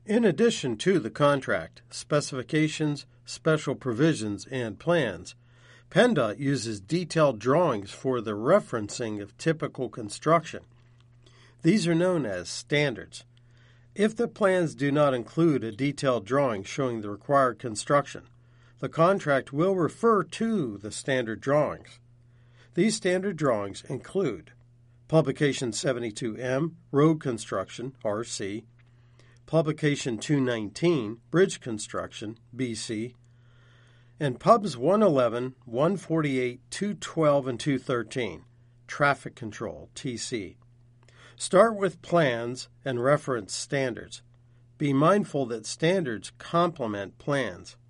In addition to the contract, specifications, special provisions, and plans, PennDOT uses detailed drawings for the referencing of typical construction. These are known as standards. If the plans do not include a detailed drawing showing the required construction, the contract will refer to the standard drawings. These standard drawings include Publication 72M, Road Construction, RC, Publication 219, Bridge Construction, BC, and Pubs 111, 148, 212, and 213, Traffic Control, TC. Start with plans and reference standards. Be mindful that standards complement plans.